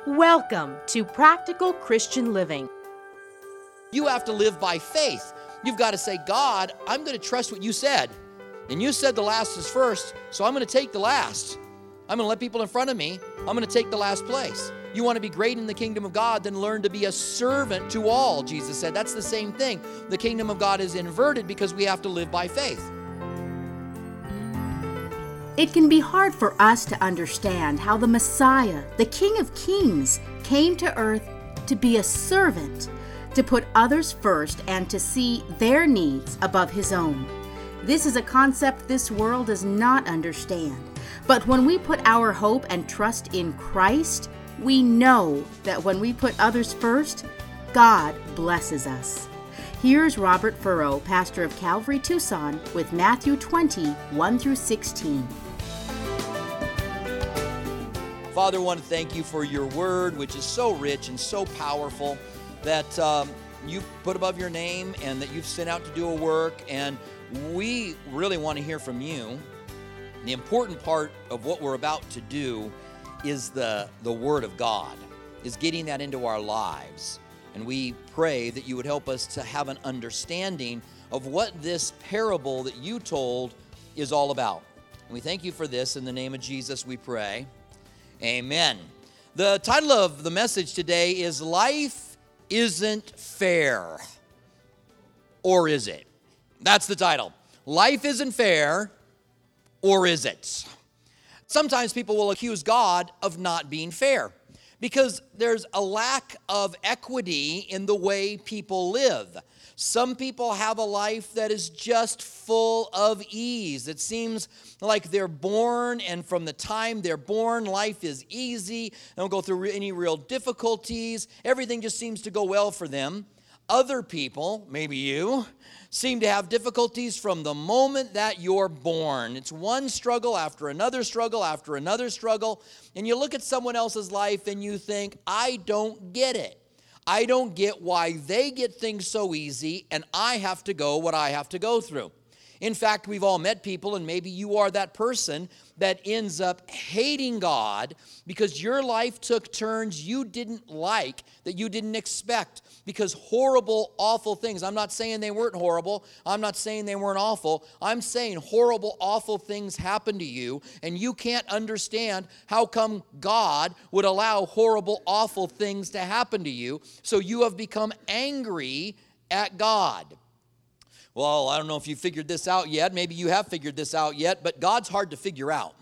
Welcome to Practical Christian Living. You have to live by faith. You've got to say, God, I'm going to trust what you said. And you said the last is first, so I'm going to take the last. I'm going to let people in front of me. I'm going to take the last place. You want to be great in the kingdom of God, then learn to be a servant to all, Jesus said. That's the same thing. The kingdom of God is inverted because we have to live by faith. It can be hard for us to understand how the Messiah, the King of Kings, came to earth to be a servant, to put others first and to see their needs above his own. This is a concept this world does not understand. But when we put our hope and trust in Christ, we know that when we put others first, God blesses us. Here's Robert Furrow, pastor of Calvary Tucson, with Matthew 20, 1 through 16. Father, I want to thank you for your word, which is so rich and so powerful that you've put above your name and that you've sent out to do a work. And we really want to hear from you. The important part of what we're about to do is the Word of God, is getting that into our lives. And we pray that you would help us to have an understanding of what this parable that you told is all about. And we thank you for this. In the name of Jesus, we pray. Amen. The title of the message today is Life Isn't Fair. Or is it? That's the title. Life isn't fair, or is it? Sometimes people will accuse God of not being fair because there's a lack of equity in the way people live. Some people have a life that is just full of ease. It seems like they're born, and from the time they're born, life is easy. They don't go through any real difficulties. Everything just seems to go well for them. Other people, maybe you, seem to have difficulties from the moment that you're born. It's one struggle after another struggle after another struggle. And you look at someone else's life and you think, I don't get it. I don't get why they get things so easy and I have to go what I have to go through. In fact, we've all met people, and maybe you are that person that ends up hating God because your life took turns you didn't like, that you didn't expect, because horrible, awful things. I'm not saying they weren't horrible. I'm not saying they weren't awful. I'm saying horrible, awful things happen to you, and you can't understand how come God would allow horrible, awful things to happen to you, so you have become angry at God. Well, I don't know if you figured this out yet. Maybe you have figured this out yet, but God's hard to figure out.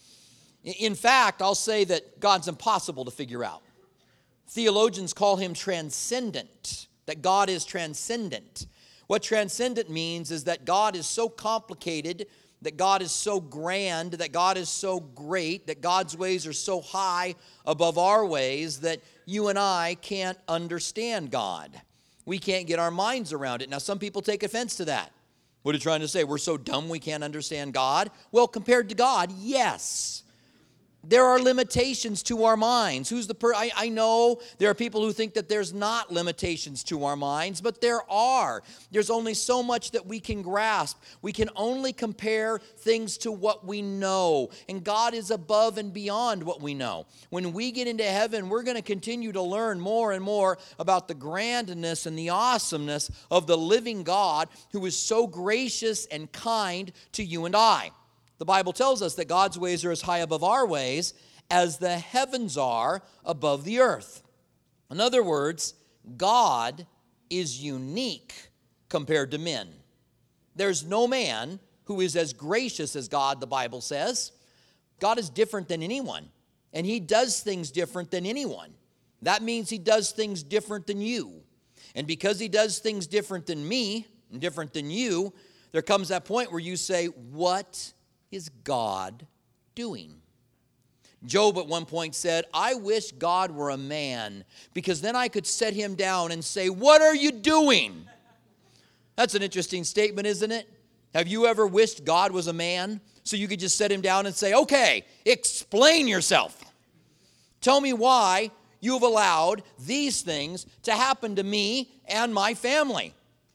In fact, I'll say that God's impossible to figure out. Theologians call him transcendent, that God is transcendent. What transcendent means is that God is so complicated, that God is so grand, that God is so great, that God's ways are so high above our ways that you and I can't understand God. We can't get our minds around it. Now, some people take offense to that. What are you trying to say? We're so dumb we can't understand God? Well, compared to God, yes. There are limitations to our minds. I know there are people who think that there's not limitations to our minds, but there are. There's only so much that we can grasp. We can only compare things to what we know, and God is above and beyond what we know. When we get into heaven, we're going to continue to learn more and more about the grandness and the awesomeness of the living God who is so gracious and kind to you and I. The Bible tells us that God's ways are as high above our ways as the heavens are above the earth. In other words, God is unique compared to men. There's no man who is as gracious as God, the Bible says. God is different than anyone, and he does things different than anyone. That means he does things different than you. And because he does things different than me and different than you, there comes that point where you say, what is God doing? Job at one point said, I wish God were a man, because then I could set him down and say, what are you doing? That's an interesting statement, isn't it? Have you ever wished God was a man so you could just set him down and say, okay, explain yourself. Tell me why you have allowed these things to happen to me and my family.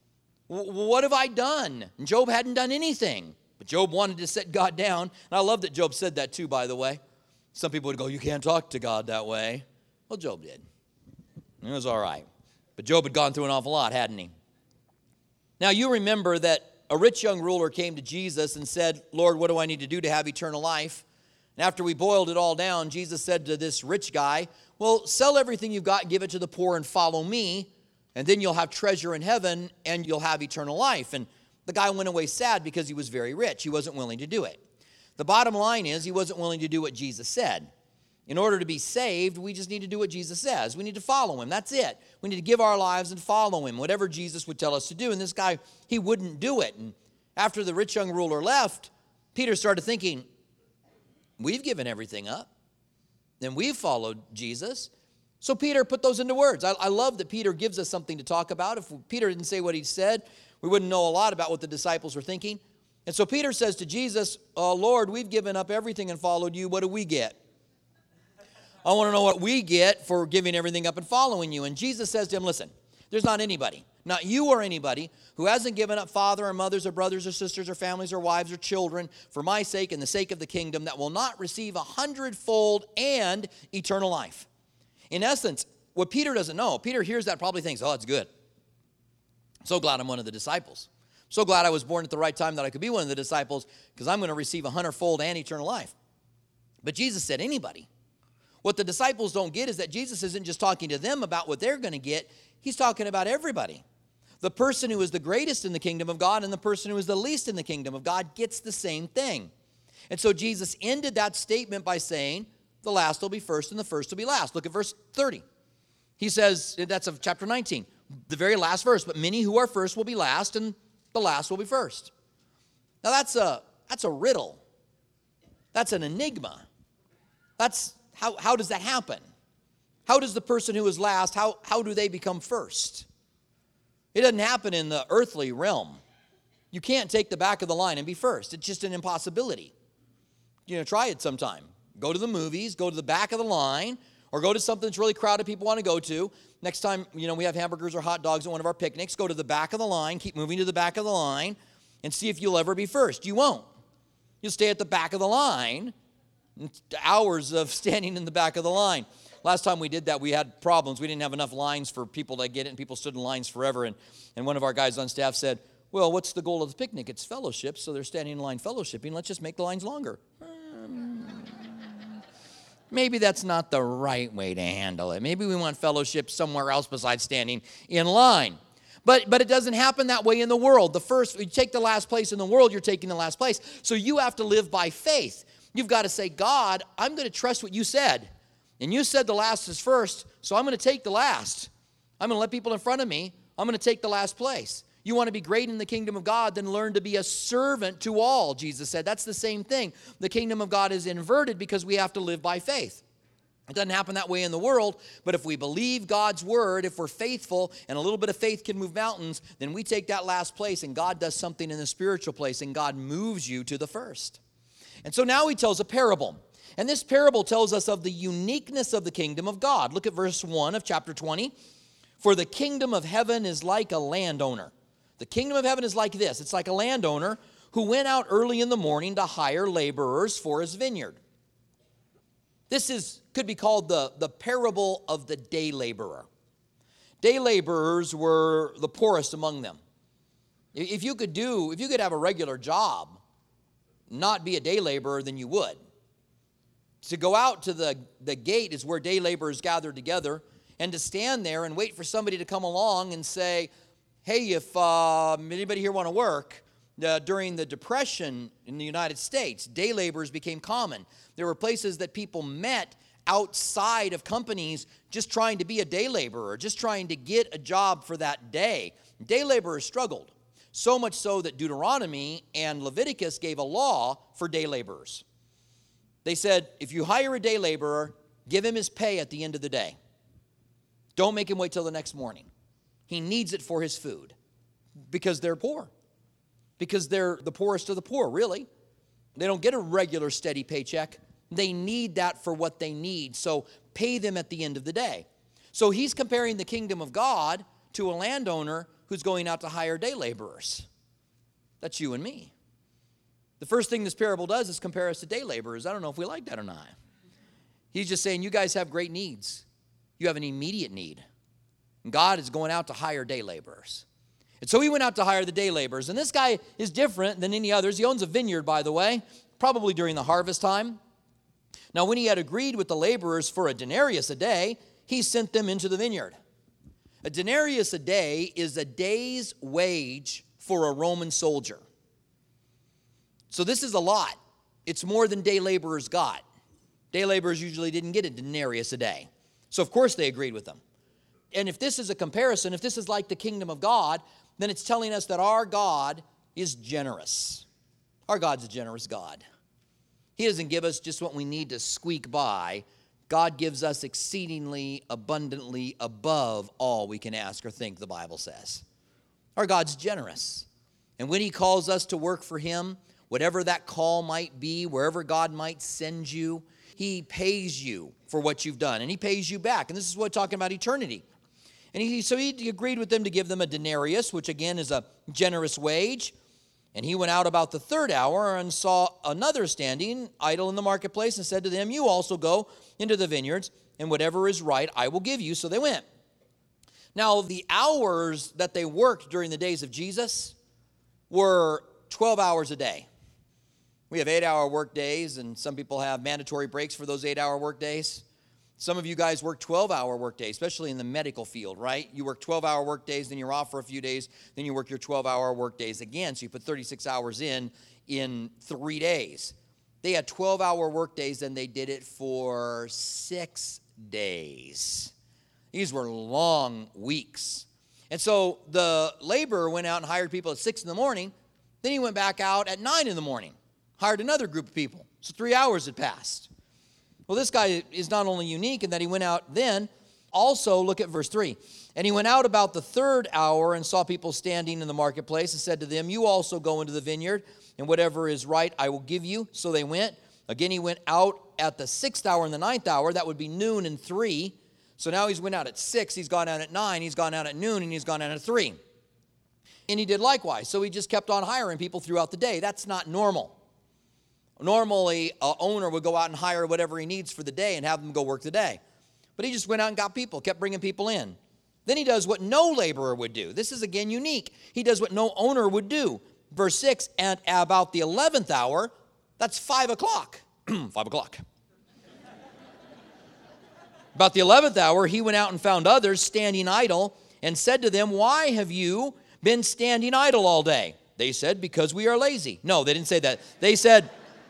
What have I done? And Job hadn't done anything. But Job wanted to set God down. And I love that Job said that too, by the way. Some people would go, you can't talk to God that way. Well, Job did. It was all right. But Job had gone through an awful lot, hadn't he? Now, you remember that a rich young ruler came to Jesus and said, Lord, what do I need to do to have eternal life? And after we boiled it all down, Jesus said to this rich guy, well, sell everything you've got, give it to the poor, and follow me, and then you'll have treasure in heaven, and you'll have eternal life. And the guy went away sad because he was very rich. He wasn't willing to do it. The bottom line is he wasn't willing to do what Jesus said. In order to be saved, we just need to do what Jesus says. We need to follow him. That's it. We need to give our lives and follow him, whatever Jesus would tell us to do. And this guy, he wouldn't do it. And after the rich young ruler left, Peter started thinking, we've given everything up. And we've followed Jesus. So Peter put those into words. I love that Peter gives us something to talk about. If Peter didn't say what he said, we wouldn't know a lot about what the disciples were thinking. And so Peter says to Jesus, Lord, we've given up everything and followed you. What do we get? I want to know what we get for giving everything up and following you. And Jesus says to him, listen, there's not anybody, not you or anybody, who hasn't given up father or mothers or brothers or sisters or families or wives or children for my sake and the sake of the kingdom that will not receive 100-fold and eternal life. In essence, what Peter doesn't know, Peter hears that, probably thinks, oh, it's good. I'm so glad I'm one of the disciples. I'm so glad I was born at the right time that I could be one of the disciples, because I'm going to receive 100-fold and eternal life. But Jesus said anybody. What the disciples don't get is that Jesus isn't just talking to them about what they're going to get. He's talking about everybody. The person who is the greatest in the kingdom of God and the person who is the least in the kingdom of God gets the same thing. And so Jesus ended that statement by saying, the last will be first and the first will be last. Look at verse 30. He says, that's of chapter 19, the very last verse, but many who are first will be last and the last will be first. Now that's a riddle. That's an enigma. That's how does that happen? How does the person who is last, how do they become first? It doesn't happen in the earthly realm. You can't take the back of the line and be first. It's just an impossibility. Try it sometime. Go to the movies, go to the back of the line, or go to something that's really crowded people want to go to. Next time, we have hamburgers or hot dogs at one of our picnics, go to the back of the line, keep moving to the back of the line, and see if you'll ever be first. You won't. You'll stay at the back of the line, hours of standing in the back of the line. Last time we did that, we had problems. We didn't have enough lines for people to get it, and people stood in lines forever. And one of our guys on staff said, well, what's the goal of the picnic? It's fellowship, so they're standing in line fellowshipping. Let's just make the lines longer. Maybe that's not the right way to handle it. Maybe we want fellowship somewhere else besides standing in line. But it doesn't happen that way in the world. You take the last place in the world, you're taking the last place. So you have to live by faith. You've got to say, God, I'm going to trust what you said. And you said the last is first, so I'm going to take the last. I'm going to let people in front of me. I'm going to take the last place. You want to be great in the kingdom of God, then learn to be a servant to all, Jesus said. That's the same thing. The kingdom of God is inverted because we have to live by faith. It doesn't happen that way in the world, but if we believe God's word, if we're faithful, and a little bit of faith can move mountains, then we take that last place, and God does something in the spiritual place, and God moves you to the first. And so now he tells a parable. And this parable tells us of the uniqueness of the kingdom of God. Look at verse 1 of chapter 20. For the kingdom of heaven is like a landowner. The kingdom of heaven is like this. It's like a landowner who went out early in the morning to hire laborers for his vineyard. This could be called the parable of the day laborer. Day laborers were the poorest among them. If you could have a regular job, not be a day laborer, then you would. To go out to the gate is where day laborers gathered together, and to stand there and wait for somebody to come along and say, hey, if anybody here want to work, during the Depression in the United States, day laborers became common. There were places that people met outside of companies just trying to be a day laborer, just trying to get a job for that day. Day laborers struggled, so much so that Deuteronomy and Leviticus gave a law for day laborers. They said, if you hire a day laborer, give him his pay at the end of the day. Don't make him wait till the next morning. He needs it for his food because they're poor. Because they're the poorest of the poor, really. They don't get a regular steady paycheck. They need that for what they need. So pay them at the end of the day. So he's comparing the kingdom of God to a landowner who's going out to hire day laborers. That's you and me. The first thing this parable does is compare us to day laborers. I don't know if we like that or not. He's just saying, you guys have great needs. You have an immediate need. And God is going out to hire day laborers. And so he went out to hire the day laborers. And this guy is different than any others. He owns a vineyard, by the way, probably during the harvest time. Now, when he had agreed with the laborers for a denarius a day, he sent them into the vineyard. A denarius a day is a day's wage for a Roman soldier. So this is a lot. It's more than day laborers got. Day laborers usually didn't get a denarius a day. So, of course, they agreed with them. And if this is a comparison, if this is like the kingdom of God, then it's telling us that our God is generous. Our God's a generous God. He doesn't give us just what we need to squeak by. God gives us exceedingly, abundantly, above all we can ask or think, the Bible says. Our God's generous. And when he calls us to work for him, whatever that call might be, wherever God might send you, he pays you for what you've done. And he pays you back. And this is what we're talking about eternity. And so he agreed with them to give them a denarius, which again is a generous wage. And he went out about the third hour and saw another standing idle in the marketplace and said to them, you also go into the vineyards, and whatever is right I will give you. So they went. Now, the hours that they worked during the days of Jesus were 12 hours a day. We have 8-hour work days, and some people have mandatory breaks for those 8-hour work days. Some of you guys work 12-hour work days, especially in the medical field, right? You work 12-hour work days, then you're off for a few days, then you work your 12-hour work days again. So you put 36 hours in 3 days. They had 12-hour work days, and they did it for 6 days. These were long weeks. And so the laborer went out and hired people at 6 in the morning. Then he went back out at 9 in the morning, hired another group of people. So 3 hours had passed. Well, this guy is not only unique in that he went out then, also look at verse 3. And he went out about the third hour and saw people standing in the marketplace and said to them, you also go into the vineyard, and whatever is right I will give you. So they went. Again, he went out at the 6th hour and the 9th hour. That would be noon and 3. So now he's went out at 6, he's gone out at 9, he's gone out at noon, and he's gone out at 3. And he did likewise. So he just kept on hiring people throughout the day. That's not normal. Normally, an owner would go out and hire whatever he needs for the day and have them go work the day. But he just went out and got people, kept bringing people in. Then he does what no laborer would do. This is, again, unique. He does what no owner would do. Verse 6, and about the 11th hour, that's 5 o'clock. 5 o'clock. About the 11th hour, he went out and found others standing idle and said to them, why have you been standing idle all day? They said, because we are lazy. No, they didn't say that. They said,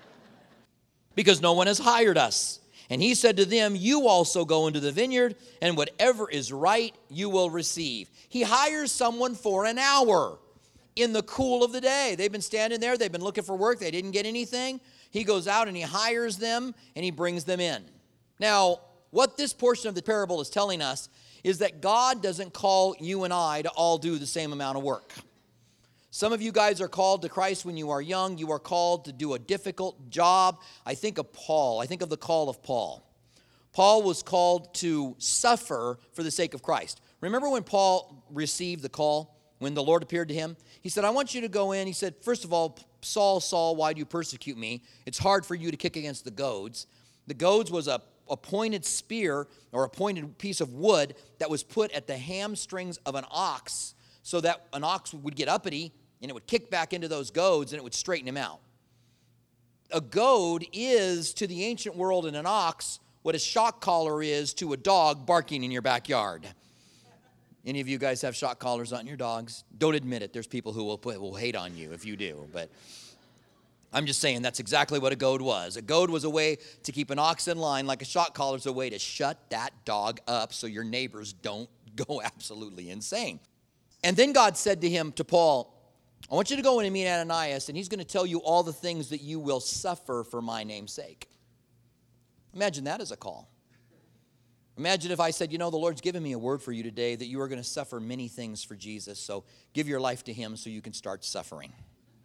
because no one has hired us. And he said to them, you also go into the vineyard, and whatever is right you will receive. He hires someone for an hour in the cool of the day. They've been standing there. They've been looking for work. They didn't get anything. He goes out and he hires them, and he brings them in. Now, what this portion of the parable is telling us is that God doesn't call you and I to all do the same amount of work. Some of you guys are called to Christ when you are young. You are called to do a difficult job. I think of Paul. I think of the call of Paul. Paul was called to suffer for the sake of Christ. Remember when Paul received the call, when the Lord appeared to him? He said, I want you to go in. He said, first of all, Saul, Saul, why do you persecute me? It's hard for you to kick against the goads. The goads was a pointed spear or a pointed piece of wood that was put at the hamstrings of an ox so that an ox would get uppity and it would kick back into those goads and it would straighten him out. A goad is to the ancient world in an ox what a shock collar is to a dog barking in your backyard. Any of you guys have shock collars on your dogs? Don't admit it. There's people who will hate on you if you do. But I'm just saying that's exactly what a goad was. A goad was a way to keep an ox in line, like a shock collar is a way to shut that dog up so your neighbors don't go absolutely insane. And then God said to him, to Paul, I want you to go in and meet Ananias, and he's going to tell you all the things that you will suffer for my name's sake. Imagine that as a call. Imagine if I said, the Lord's given me a word for you today that you are going to suffer many things for Jesus, so give your life to him so you can start suffering.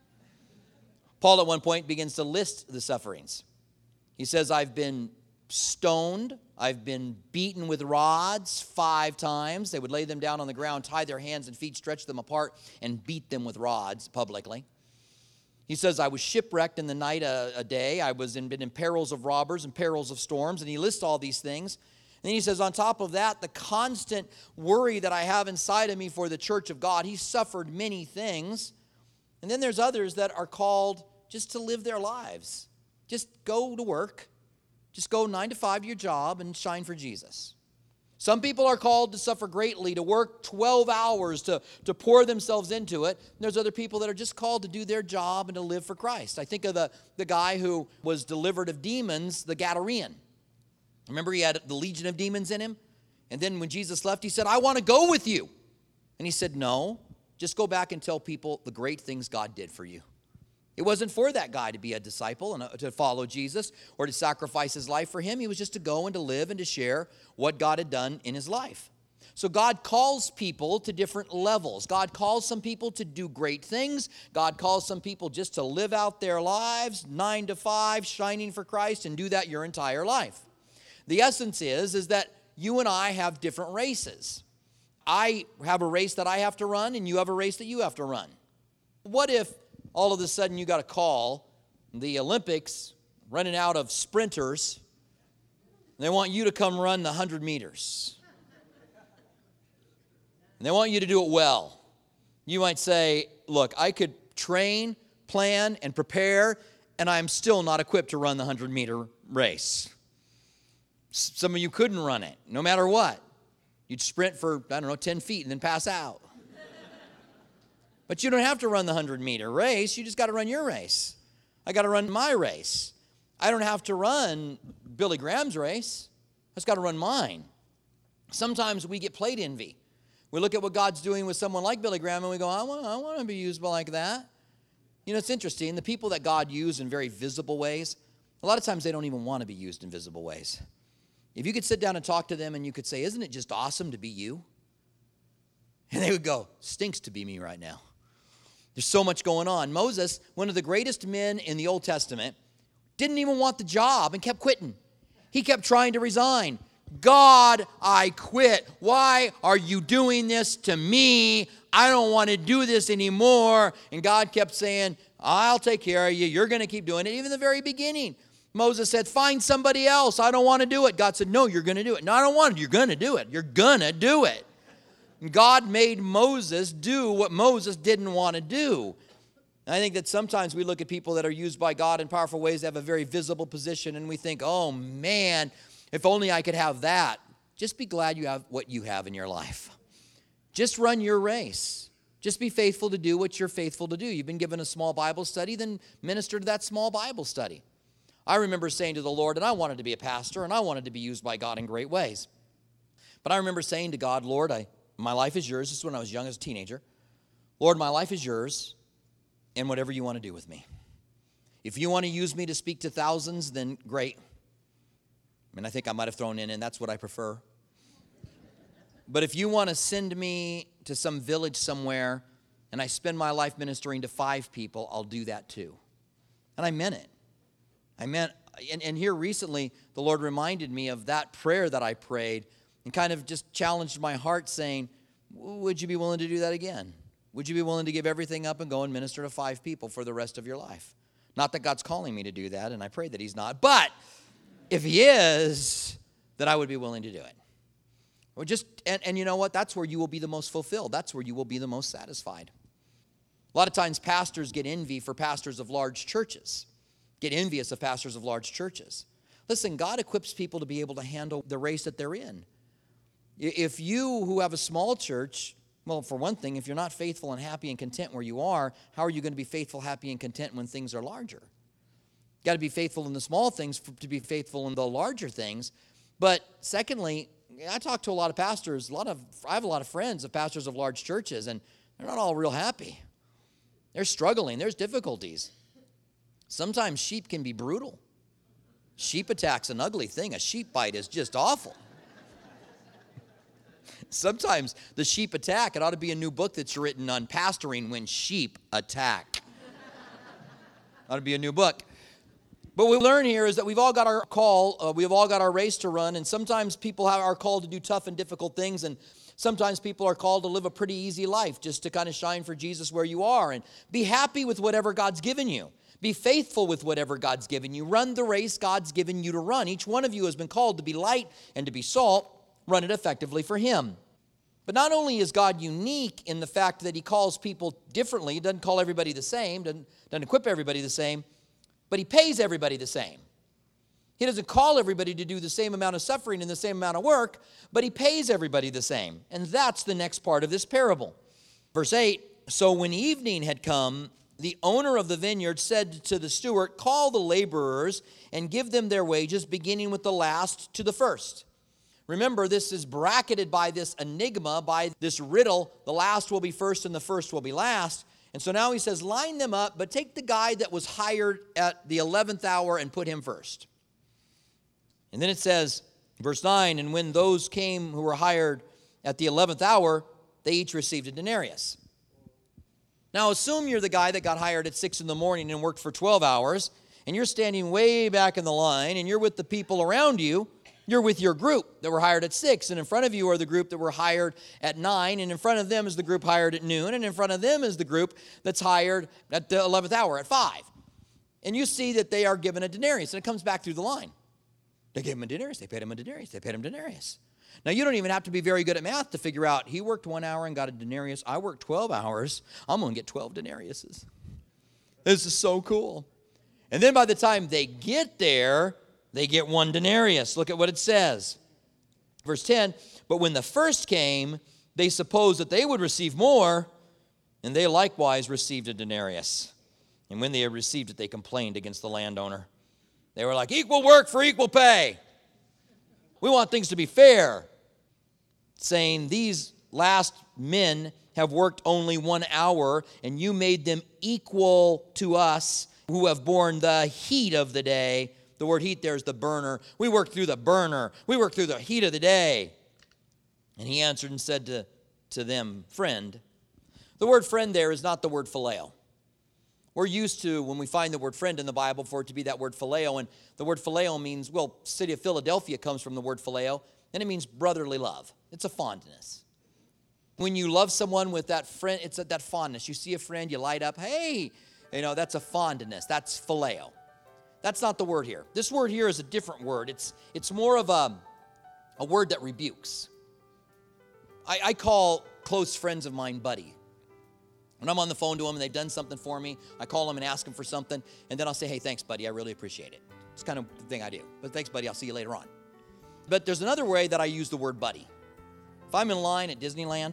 Paul at one point begins to list the sufferings. He says, I've been stoned. I've been beaten with rods 5 times. They would lay them down on the ground, tie their hands and feet, stretch them apart, and beat them with rods publicly. He says, I was shipwrecked in the night a day. I was been in perils of robbers and perils of storms. And he lists all these things. And then he says, on top of that, the constant worry that I have inside of me for the church of God. He suffered many things. And then there's others that are called just to live their lives. Just go to work. Just go 9 to 5 to your job and shine for Jesus. Some people are called to suffer greatly, to work 12 hours, to pour themselves into it. And there's other people that are just called to do their job and to live for Christ. I think of the guy who was delivered of demons, the Gadarene. Remember, he had the legion of demons in him? And then when Jesus left, he said, I want to go with you. And he said, no, just go back and tell people the great things God did for you. It wasn't for that guy to be a disciple and to follow Jesus or to sacrifice his life for him. He was just to go and to live and to share what God had done in his life. So God calls people to different levels. God calls some people to do great things. God calls some people just to live out their lives, 9 to 5, shining for Christ, and do that your entire life. The essence is that you and I have different races. I have a race that I have to run, and you have a race that you have to run. What if all of a sudden you got a call, the Olympics running out of sprinters, and they want you to come run the 100 meters. And they want you to do it well. You might say, look, I could train, plan, and prepare, and I'm still not equipped to run the 100-meter race. Some of you couldn't run it, no matter what. You'd sprint for, 10 feet and then pass out. But you don't have to run the 100-meter race. You just got to run your race. I got to run my race. I don't have to run Billy Graham's race. I just got to run mine. Sometimes we get plate envy. We look at what God's doing with someone like Billy Graham and we go, I want to be used like that. You know, it's interesting. The people that God used in very visible ways, a lot of times they don't even want to be used in visible ways. If you could sit down and talk to them and you could say, isn't it just awesome to be you? And they would go, stinks to be me right now. There's so much going on. Moses, one of the greatest men in the Old Testament, didn't even want the job and kept quitting. He kept trying to resign. God, I quit. Why are you doing this to me? I don't want to do this anymore. And God kept saying, I'll take care of you. You're going to keep doing it. Even in the very beginning, Moses said, find somebody else. I don't want to do it. God said, no, you're going to do it. No, I don't want it. You're going to do it. You're going to do it. God made Moses do what Moses didn't want to do. And I think that sometimes we look at people that are used by God in powerful ways, that have a very visible position, and we think, oh man, if only I could have that. Just be glad you have what you have in your life. Just run your race. Just be faithful to do what you're faithful to do. You've been given a small Bible study, then minister to that small Bible study. I remember saying to the Lord, and I wanted to be a pastor, and I wanted to be used by God in great ways. But I remember saying to God, Lord, my life is yours. This is when I was young as a teenager. Lord, my life is yours, and whatever you want to do with me. If you want to use me to speak to thousands, then great. I think I might have thrown in, and that's what I prefer. But if you want to send me to some village somewhere, and I spend my life ministering to 5 people, I'll do that too. And I meant it. And here recently, the Lord reminded me of that prayer that I prayed, and kind of just challenged my heart saying, would you be willing to do that again? Would you be willing to give everything up and go and minister to 5 people for the rest of your life? Not that God's calling me to do that, and I pray that he's not. But if he is, then I would be willing to do it. Or and you know what? That's where you will be the most fulfilled. That's where you will be the most satisfied. A lot of times pastors get envy for pastors of large churches. Get envious of pastors of large churches. Listen, God equips people to be able to handle the race that they're in. If you who have a small church, well, for one thing, if you're not faithful and happy and content where you are, how are you going to be faithful, happy, and content when things are larger? You got to be faithful in the small things to be faithful in the larger things. But secondly, I talk to a lot of pastors. I have a lot of friends of pastors of large churches, and they're not all real happy. They're struggling. There's difficulties. Sometimes sheep can be brutal. Sheep attack's an ugly thing. A sheep bite is just awful. Sometimes the sheep attack, it ought to be a new book that's written on pastoring when sheep attack. Ought to be a new book. But what we learn here is that we've all got our call, we've all got our race to run, and sometimes people are called to do tough and difficult things, and sometimes people are called to live a pretty easy life, just to kind of shine for Jesus where you are, and be happy with whatever God's given you. Be faithful with whatever God's given you. Run the race God's given you to run. Each one of you has been called to be light and to be salt. Run it effectively for Him. But not only is God unique in the fact that He calls people differently, He doesn't call everybody the same, doesn't equip everybody the same, but He pays everybody the same. He doesn't call everybody to do the same amount of suffering and the same amount of work, but He pays everybody the same. And that's the next part of this parable. Verse 8, so when evening had come, the owner of the vineyard said to the steward, call the laborers and give them their wages, beginning with the last to the first. Remember, this is bracketed by this enigma, by this riddle. The last will be first and the first will be last. And so now he says, line them up, but take the guy that was hired at the 11th hour and put him first. And then it says, verse 9, and when those came who were hired at the 11th hour, they each received a denarius. Now, assume you're the guy that got hired at 6 in the morning and worked for 12 hours, and you're standing way back in the line, and you're with the people around you. You're with your group that were hired at 6, and in front of you are the group that were hired at 9, and in front of them is the group hired at noon, and in front of them is the group that's hired at the 11th hour at 5. And you see that they are given a denarius, and it comes back through the line. They gave him a denarius, they paid him a denarius, they paid him a denarius. Now, you don't even have to be very good at math to figure out, he worked 1 hour and got a denarius. I worked 12 hours. I'm going to get 12 denariuses. This is so cool. And then by the time they get there, they get 1 denarius. Look at what it says. Verse 10, but when the first came, they supposed that they would receive more, and they likewise received a denarius. And when they had received it, they complained against the landowner. They were like, equal work for equal pay. We want things to be fair, saying these last men have worked only 1 hour, and you made them equal to us who have borne the heat of the day. The word heat there is the burner. We worked through the burner. We worked through the heat of the day. And he answered and said to them, friend. The word friend there is not the word phileo. We're used to, when we find the word friend in the Bible, for it to be that word phileo. And the word phileo means, well, city of Philadelphia comes from the word phileo, and it means brotherly love. It's a fondness. When you love someone with that friend, it's that fondness. You see a friend, you light up, hey, that's a fondness. That's phileo. That's not the word here. This word here is a different word. It's more of a word that rebukes. I call close friends of mine buddy. When I'm on the phone to them and they've done something for me, I call them and ask them for something, and then I'll say, hey, thanks, buddy. I really appreciate it. It's kind of the thing I do. But thanks, buddy. I'll see you later on. But there's another way that I use the word buddy. If I'm in line at Disneyland,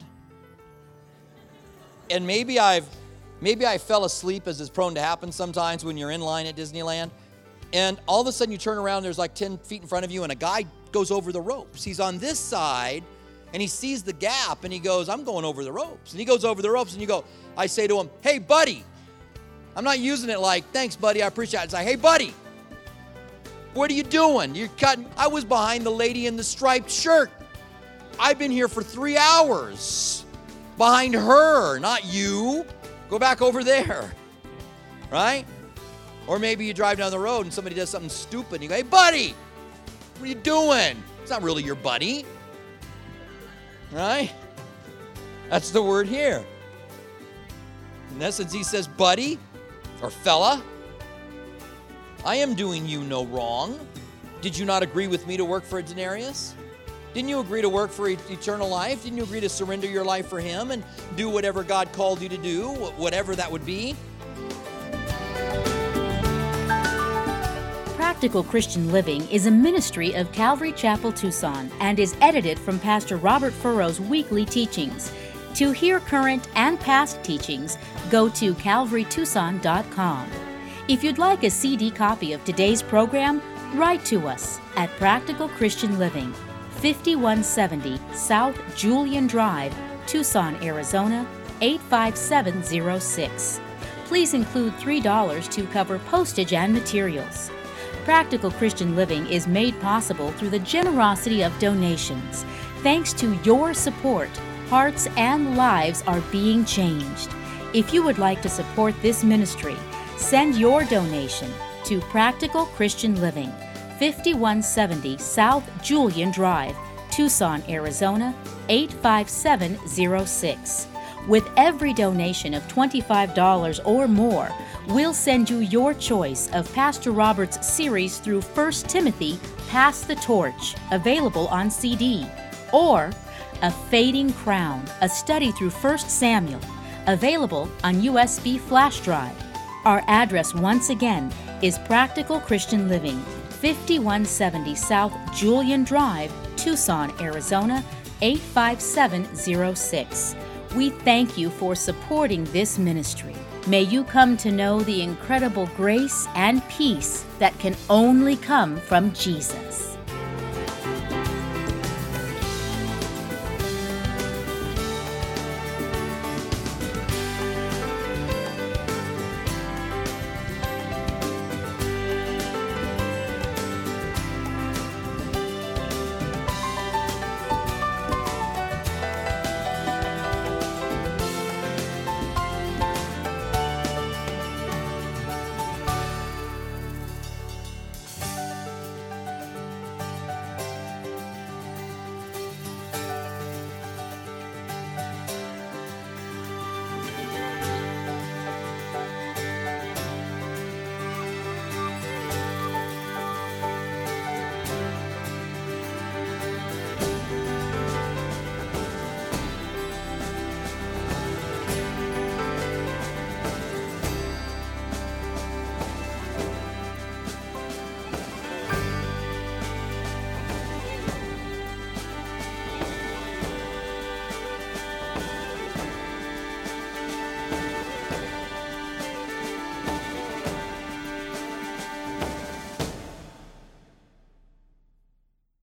and maybe I fell asleep, as is prone to happen sometimes when you're in line at Disneyland, and all of a sudden you turn around, there's like 10 feet in front of you, and a guy goes over the ropes. He's on this side, and he sees the gap, and he goes, I'm going over the ropes. And he goes over the ropes, and I say to him, hey, buddy. I'm not using it like, thanks, buddy, I appreciate it. It's like, hey, buddy, what are you doing? You're cutting. I was behind the lady in the striped shirt. I've been here for 3 hours behind her, not you. Go back over there, right? Or maybe you drive down the road and somebody does something stupid, and you go, hey, buddy, what are you doing? It's not really your buddy. Right? That's the word here. In essence, he says, buddy or fella, I am doing you no wrong. Did you not agree with me to work for a denarius? Didn't you agree to work for eternal life? Didn't you agree to surrender your life for him and do whatever God called you to do, whatever that would be? Practical Christian Living is a ministry of Calvary Chapel, Tucson, and is edited from Pastor Robert Furrow's weekly teachings. To hear current and past teachings, go to calvarytucson.com. If you'd like a CD copy of today's program, write to us at Practical Christian Living, 5170 South Julian Drive, Tucson, Arizona, 85706. Please include $3 to cover postage and materials. Practical Christian Living is made possible through the generosity of donations. Thanks to your support, hearts and lives are being changed. If you would like to support this ministry, send your donation to Practical Christian Living, 5170 South Julian Drive, Tucson, Arizona, 85706. With every donation of $25 or more, we'll send you your choice of Pastor Robert's series through 1 Timothy, Pass the Torch, available on CD, or A Fading Crown, a study through 1 Samuel, available on USB flash drive. Our address once again is Practical Christian Living, 5170 South Julian Drive, Tucson, Arizona, 85706. We thank you for supporting this ministry. May you come to know the incredible grace and peace that can only come from Jesus.